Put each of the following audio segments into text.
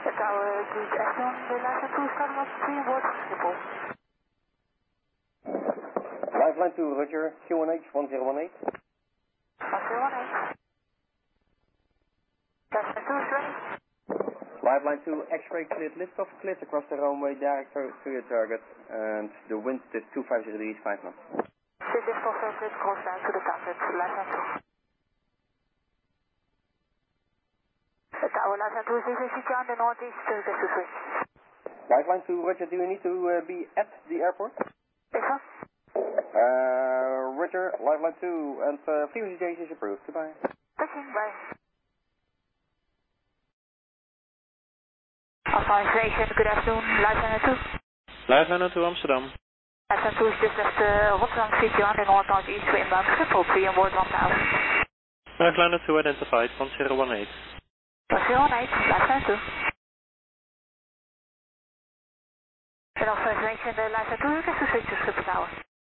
Tower, good afternoon. The license to start was 3 on board Schiphol. Lifeline to Roger, Q1H 1018. 1018. License 2 is ready. Lifeline to X-ray cleared, liftoff cleared across the runway direct to your target, and the wind is 250 degrees, 5 knots. This is for first cross down to the target, license 2. Tower, license 2 is CC on the northeast, just to switch. Lifeline to Roger, do you need to be at the airport? Yes, sir. Roger, Lifeline 2, and frequency change is approved. Goodbye. Touching, bye. Alpha Station, good afternoon, Lifeline 2. Lifeline 2 Amsterdam. Lifeline 2 is just left Rotterdam City on the north-northeast for inbound Schiphol, 3 on board 1000. Lifeline 2 identified, 1018. 1018, Lifeline 2. And Alpha Station, Lifeline 2, just to switch to Schiphol Tower.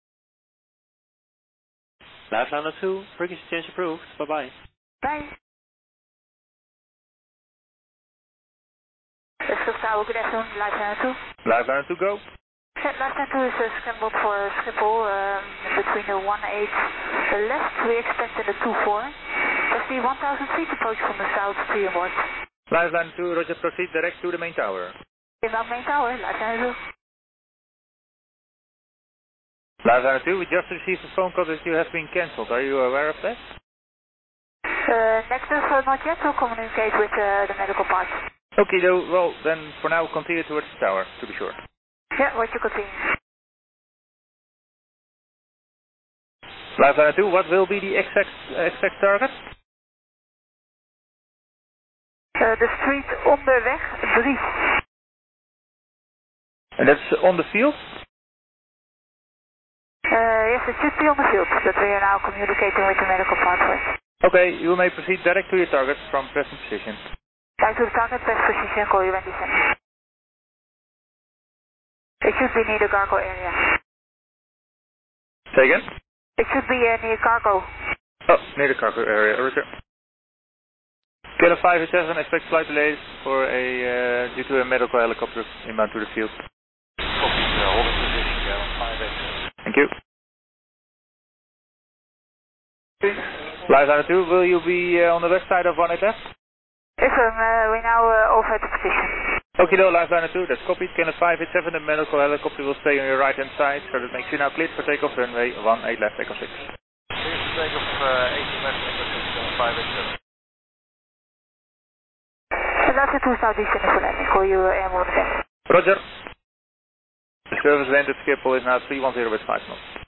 Lifeline 2, frequency change approved. Bye-bye. Bye. Schiphol Tower, good afternoon, Lifeline 2. Lifeline 2, go. Lifeline 2 is scrambled for Schiphol between the 18 left. We expected the 24. That's the 1000 feet approach from the south, 3 on board. Lifeline 2, Roger, proceed direct to the main tower. Inbound main tower, Lifeline 2. Lifeline 2, we just received a phone call that you have been cancelled. Are you aware of that? Negative, not yet. We'll communicate with the medical part. Okay, well, then for now continue towards the tower, to be sure. Yeah, what you continue. Lifeline 2, what will be the exact target? The street onderweg 3. And that's on the field? Yes, it should be on the field, but we are now communicating with the medical pathway. Okay, you may proceed direct to your target from present position. Back to the target, best position, call you when descending. It should be near the cargo area. Say again? It should be near cargo. Oh, near the cargo area, Roger. Kilo 587, expect flight delays for due to a medical helicopter inbound to the field. Copy, hold position, Kilo 587. Thank you. Lifeline 2, will you be on the west side of 1 left? Yes, we now over at the position. Okay, though, Lifeline 2, that's copied. Kilo 587, the medical helicopter will stay on your right hand side, so that makes you now cleared for takeoff runway 18 left, echo 6. Here's the takeoff 18 left, echo 6, 587. Lifeline 2 is now descending for landing, call you airborne again. Roger. The service land at Schiphol is now 310 with 5 knots.